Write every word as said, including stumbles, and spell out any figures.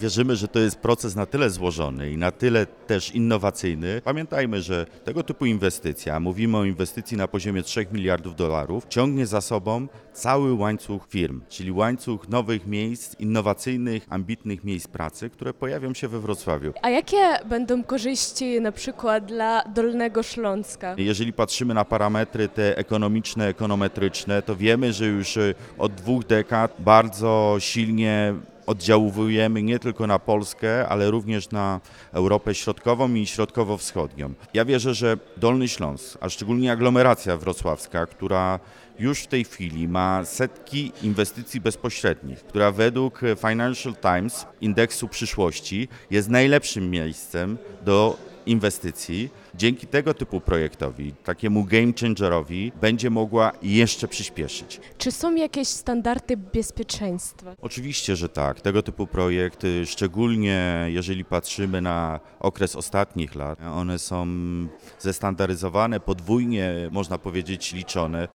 Wierzymy, że to jest proces na tyle złożony i na tyle też innowacyjny. Pamiętajmy, że tego typu inwestycja, mówimy o inwestycji na poziomie trzech miliardów dolarów, ciągnie za sobą cały łańcuch firm, czyli łańcuch nowych miejsc, innowacyjnych, ambitnych miejsc pracy, które pojawią się we Wrocławiu. A jakie będą korzyści na przykład dla Dolnego Śląska? Jeżeli patrzymy na parametry te ekonomiczne, ekonometryczne, to wiemy, że już od dwóch dekad bardzo silnie oddziałujemy nie tylko na Polskę, ale również na Europę Środkową i Środkowo-Wschodnią. Ja wierzę, że Dolny Śląsk, a szczególnie aglomeracja wrocławska, która już w tej chwili ma setki inwestycji bezpośrednich, która według Financial Times indeksu przyszłości jest najlepszym miejscem do inwestycji. Dzięki tego typu projektowi, takiemu game changerowi, będzie mogła jeszcze przyspieszyć. Czy są jakieś standardy bezpieczeństwa? Oczywiście, że tak. Tego typu projekty, szczególnie jeżeli patrzymy na okres ostatnich lat, one są zestandaryzowane, podwójnie, można powiedzieć, liczone.